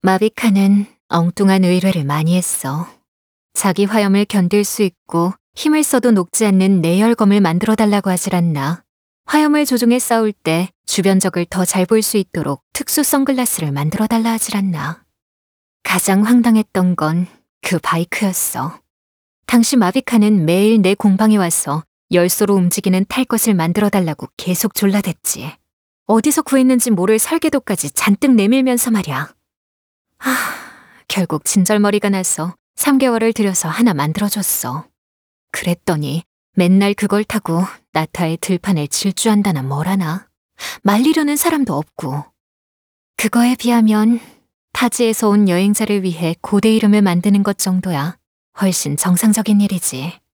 마비카는 엉뚱한 의뢰를 많이 했어. 자기 화염을 견딜 수 있고 힘을 써도 녹지 않는 내열검을 만들어 달라고 하질 않나. 화염을 조종해 싸울 때 주변 적을 더 잘 볼 수 있도록 특수 선글라스를 만들어 달라 하질 않나. 가장 황당했던 건 그 바이크였어. 당시 마비카는 매일 내 공방에 와서 열소로 움직이는 탈 것을 만들어 달라고 계속 졸라댔지. 어디서 구했는지 모를 설계도까지 잔뜩 내밀면서 말이야. 결국 진절머리가 나서 3개월을 들여서 하나 만들어줬어. 그랬더니 맨날 그걸 타고 나타의 들판을 질주한다나 뭐라나. 말리려는 사람도 없고. 그거에 비하면 타지에서 온 여행자를 위해 고대 이름을 만드는 것 정도야 훨씬 정상적인 일이지.